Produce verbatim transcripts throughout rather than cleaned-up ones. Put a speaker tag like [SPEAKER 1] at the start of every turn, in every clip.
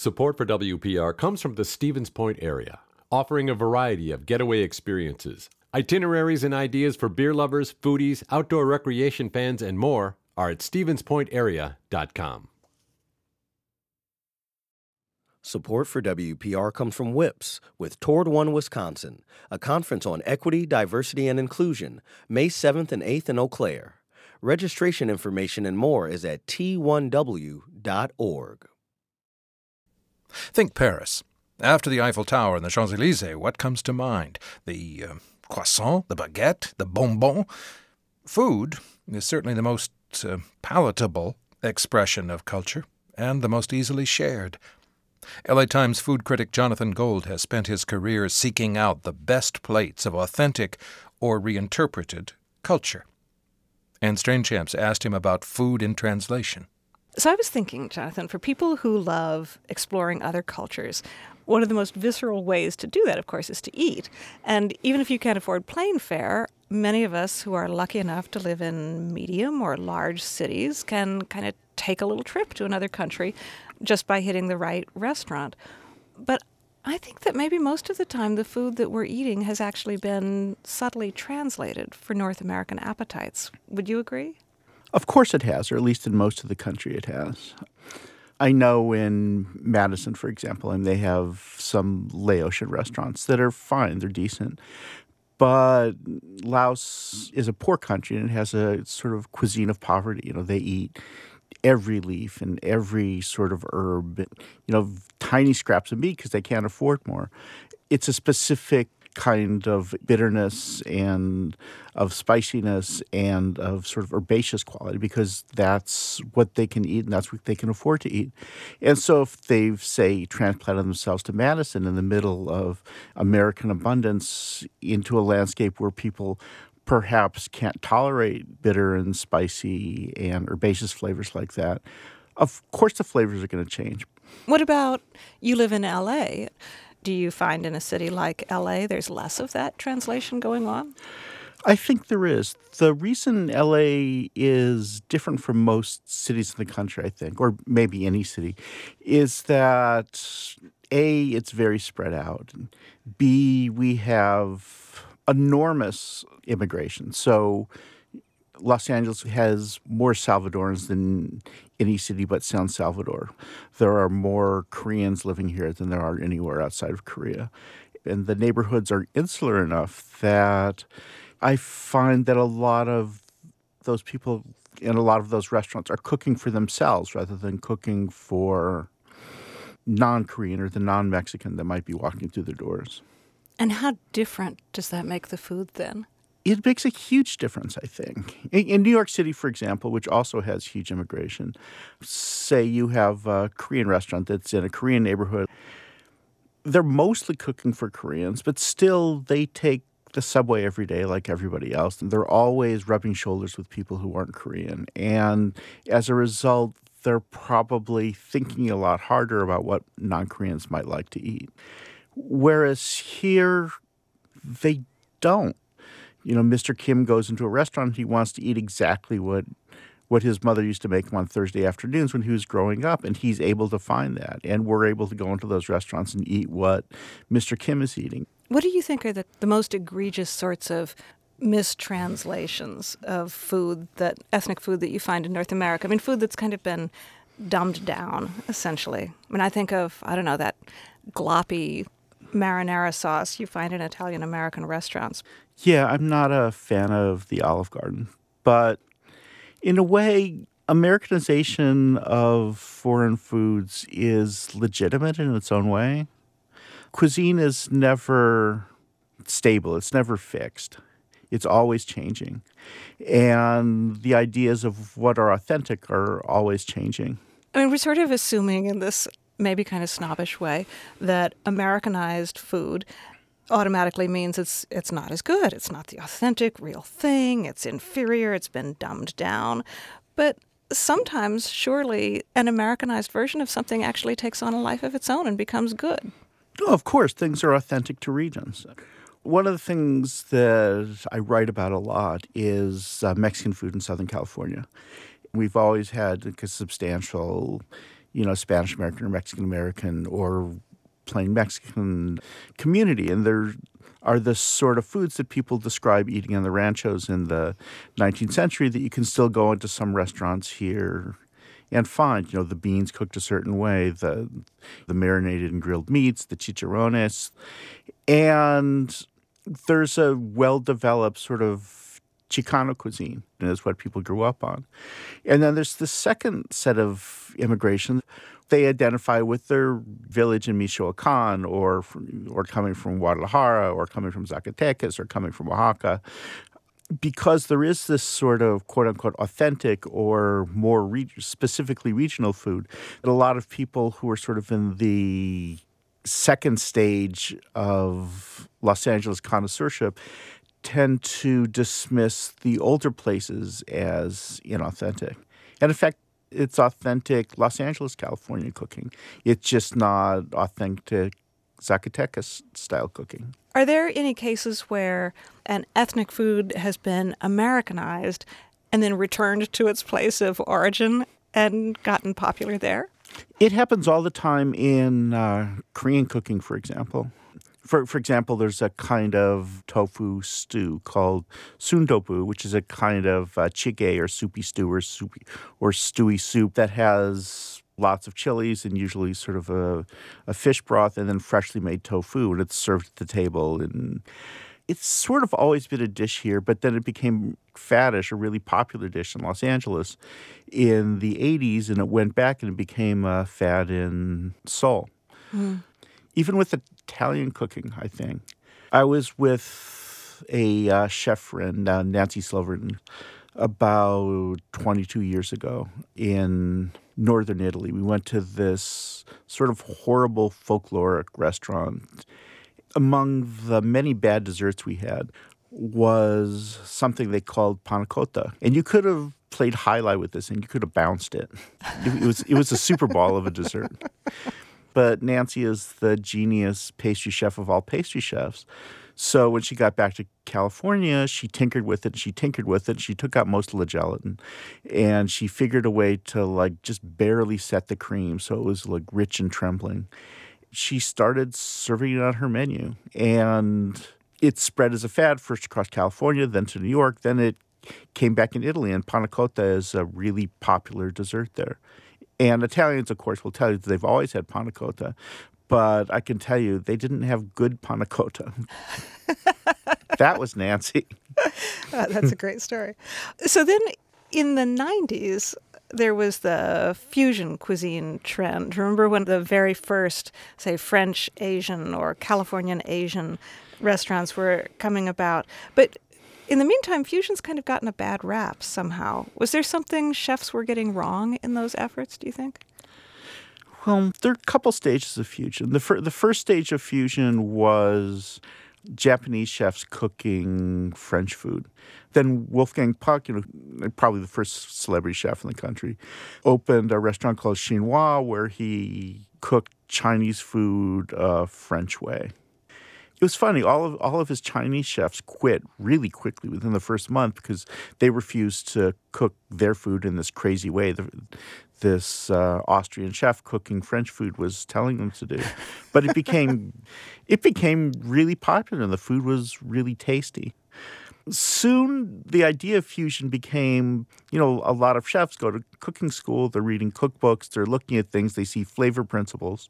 [SPEAKER 1] Support for W P R comes from the Stevens Point area, offering a variety of getaway experiences. Itineraries and ideas for beer lovers, foodies, outdoor recreation fans, and more are at stevens point area dot com.
[SPEAKER 2] Support for W P R comes from WIPS with Toward One Wisconsin, a conference on equity, diversity, and inclusion, May seventh and eighth in Eau Claire. Registration information and more is at t one w dot org.
[SPEAKER 3] Think Paris. After the Eiffel Tower and the Champs-Élysées, what comes to mind? The uh, croissant, the baguette, the bonbon? Food is certainly the most uh, palatable expression of culture and the most easily shared. L A Times food critic Jonathan Gold has spent his career seeking out the best plates of authentic or reinterpreted culture. And Strange Champs asked him about food in translation.
[SPEAKER 4] So I was thinking, Jonathan, for people who love exploring other cultures, one of the most visceral ways to do that, of course, is to eat. And even if you can't afford plane fare, many of us who are lucky enough to live in medium or large cities can kind of take a little trip to another country just by hitting the right restaurant. But I think that maybe most of the time the food that we're eating has actually been subtly translated for North American appetites. Would you agree?
[SPEAKER 5] Of course it has, or at least in most of the country it has. I know in Madison, for example, and they have some Laotian restaurants that are fine, they're decent. But Laos is a poor country and it has a sort of cuisine of poverty. You know, they eat every leaf and every sort of herb, you know, tiny scraps of meat because they can't afford more. It's a specific kind of bitterness and of spiciness and of sort of herbaceous quality because that's what they can eat and that's what they can afford to eat. And so if they've, say, transplanted themselves to Madison in the middle of American abundance into a landscape where people perhaps can't tolerate bitter and spicy and herbaceous flavors like that, of course the flavors are going to change.
[SPEAKER 4] What about you live in L A? Do you find in a city like L A there's less of that translation going on?
[SPEAKER 5] I think there is. The reason L A is different from most cities in the country, I think, or maybe any city, is that A, it's very spread out. B, we have enormous immigration. So Los Angeles has more Salvadorans than any city but San Salvador. There are more Koreans living here than there are anywhere outside of Korea. And the neighborhoods are insular enough that I find that a lot of those people in a lot of those restaurants are cooking for themselves rather than cooking for non-Korean or the non-Mexican that might be walking through the doors.
[SPEAKER 4] And how different does that make the food then?
[SPEAKER 5] It makes a huge difference, I think. In, in New York City, for example, which also has huge immigration, say you have a Korean restaurant that's in a Korean neighborhood. They're mostly cooking for Koreans, but still they take the subway every day like everybody else. And they're always rubbing shoulders with people who aren't Korean. And as a result, they're probably thinking a lot harder about what non-Koreans might like to eat. Whereas here, they don't. You know, Mister Kim goes into a restaurant, he wants to eat exactly what what his mother used to make him on Thursday afternoons when he was growing up, and he's able to find that. And we're able to go into those restaurants and eat what Mister Kim is eating.
[SPEAKER 4] What do you think are the, the most egregious sorts of mistranslations of food, that ethnic food that you find in North America? I mean, food that's kind of been dumbed down, essentially. I mean, I think of, I don't know, that gloppy marinara sauce you find in Italian-American restaurants.
[SPEAKER 5] Yeah, I'm not a fan of the Olive Garden, but in a way, Americanization of foreign foods is legitimate in its own way. Cuisine is never stable. It's never fixed. It's always changing. And the ideas of what are authentic are always changing.
[SPEAKER 4] I mean, we're sort of assuming in this maybe kind of snobbish way that Americanized food automatically means it's it's not as good. It's not the authentic, real thing. It's inferior. It's been dumbed down. But sometimes, surely, an Americanized version of something actually takes on a life of its own and becomes good.
[SPEAKER 5] Oh, of course, things are authentic to regions. One of the things that I write about a lot is uh, Mexican food in Southern California. We've always had like, a substantial, you know, Spanish American or Mexican American or plain Mexican community. And there are the sort of foods that people describe eating on the ranchos in the nineteenth century that you can still go into some restaurants here and find. You know, the beans cooked a certain way, the the marinated and grilled meats, the chicharrones. And there's a well-developed sort of Chicano cuisine, and is what people grew up on. And then there's the second set of immigration. They identify with their village in Michoacan or from, or coming from Guadalajara or coming from Zacatecas or coming from Oaxaca, because there is this sort of quote-unquote authentic or more re- specifically regional food that a lot of people who are sort of in the second stage of Los Angeles connoisseurship tend to dismiss the older places as inauthentic. And in fact, it's authentic Los Angeles, California cooking. It's just not authentic Zacatecas-style cooking.
[SPEAKER 4] Are there any cases where an ethnic food has been Americanized and then returned to its place of origin and gotten popular there?
[SPEAKER 5] It happens all the time in uh, Korean cooking, for example. For for example, there's a kind of tofu stew called sundobu, which is a kind of uh, jjigae or soupy stew or soupy or stewy soup that has lots of chilies and usually sort of a, a fish broth and then freshly made tofu, and it's served at the table. And it's sort of always been a dish here, but then it became faddish, a really popular dish in Los Angeles in the eighties, and it went back and it became a fad in Seoul. Mm. Even with Italian cooking, I think. I was with a uh, chef friend, uh, Nancy Silverton, about twenty-two years ago in northern Italy. We went to this sort of horrible folkloric restaurant. Among the many bad desserts we had was something they called panna cotta. And you could have played highlight with this and you could have bounced it. It, it was it was a super ball of a dessert. But Nancy is the genius pastry chef of all pastry chefs. So when she got back to California, she tinkered with it, and she tinkered with it. She took out most of the gelatin, and she figured a way to like just barely set the cream so it was like rich and trembling. She started serving it on her menu, and it spread as a fad first across California, then to New York, then it came back in Italy, and panna cotta is a really popular dessert there. And Italians, of course, will tell you that they've always had panna cotta, but I can tell you they didn't have good panna cotta. That was Nancy.
[SPEAKER 4] Uh, that's a great story. So then in the nineties, there was the fusion cuisine trend. Remember when the very first, say, French Asian or Californian Asian restaurants were coming about? But in the meantime, fusion's kind of gotten a bad rap somehow. Was there something chefs were getting wrong in those efforts, do you think?
[SPEAKER 5] Well, there are a couple stages of fusion. The, fir- the first stage of fusion was Japanese chefs cooking French food. Then Wolfgang Puck, you know, probably the first celebrity chef in the country, opened a restaurant called Chinois where he cooked Chinese food uh, French way. It was funny. All of all of his Chinese chefs quit really quickly within the first month because they refused to cook their food in this crazy way the, this uh, Austrian chef cooking French food was telling them to do. But it became it became really popular, and the food was really tasty. Soon, the idea of fusion became, you know, a lot of chefs go to cooking school, they're reading cookbooks, they're looking at things, they see flavor principles,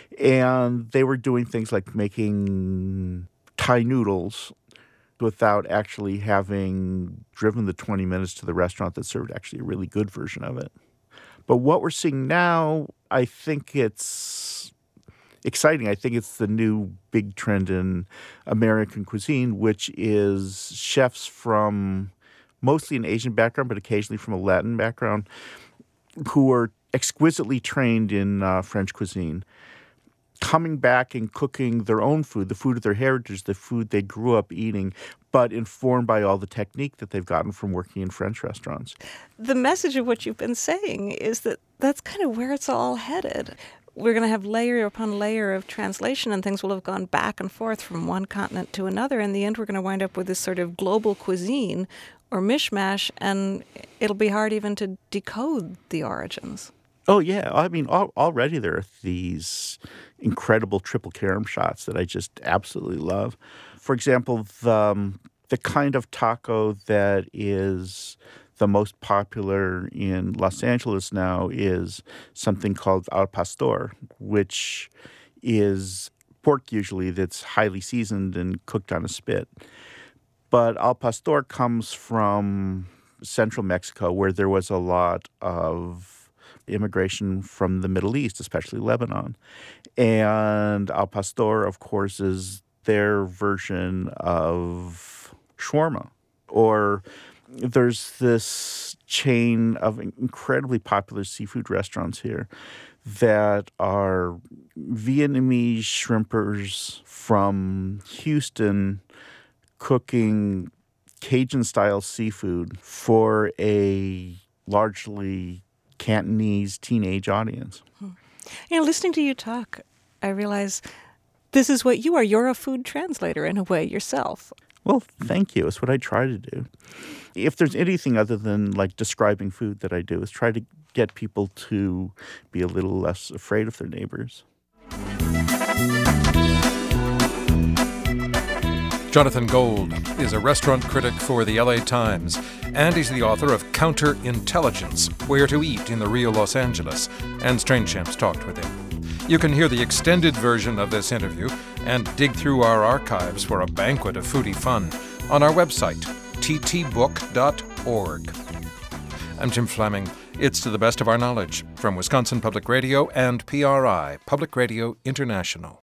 [SPEAKER 5] and they were doing things like making Thai noodles without actually having driven the twenty minutes to the restaurant that served actually a really good version of it. But what we're seeing now, I think it's exciting. I think it's the new big trend in American cuisine, which is chefs from mostly an Asian background, but occasionally from a Latin background, who are exquisitely trained in uh, French cuisine, coming back and cooking their own food, the food of their heritage, the food they grew up eating, but informed by all the technique that they've gotten from working in French restaurants.
[SPEAKER 4] The message of what you've been saying is that that's kind of where it's all headed. We're going to have layer upon layer of translation, and things will have gone back and forth from one continent to another. In the end, we're going to wind up with this sort of global cuisine or mishmash, and it'll be hard even to decode the origins.
[SPEAKER 5] Oh, yeah. I mean, al- already there are these incredible triple carom shots that I just absolutely love. For example, the, um, the kind of taco that is the most popular in Los Angeles now is something called al pastor, which is pork usually that's highly seasoned and cooked on a spit. But al pastor comes from central Mexico, where there was a lot of immigration from the Middle East, especially Lebanon. And al pastor, of course, is their version of shawarma. Or there's this chain of incredibly popular seafood restaurants here that are Vietnamese shrimpers from Houston cooking Cajun-style seafood for a largely Cantonese teenage audience.
[SPEAKER 4] Hmm. You know, listening to you talk, I realize this is what you are. You're a food translator in a way yourself.
[SPEAKER 5] Well, thank you. It's what I try to do. If there's anything other than like describing food that I do, is try to get people to be a little less afraid of their neighbors.
[SPEAKER 3] Jonathan Gold is a restaurant critic for the L A Times, and he's the author of Counterintelligence, Where to Eat in the Real Los Angeles, and Strangechamp's talked with him. You can hear the extended version of this interview and dig through our archives for a banquet of foodie fun on our website, t t book dot org. I'm Jim Fleming. It's To the Best of Our Knowledge from Wisconsin Public Radio and P R I, Public Radio International.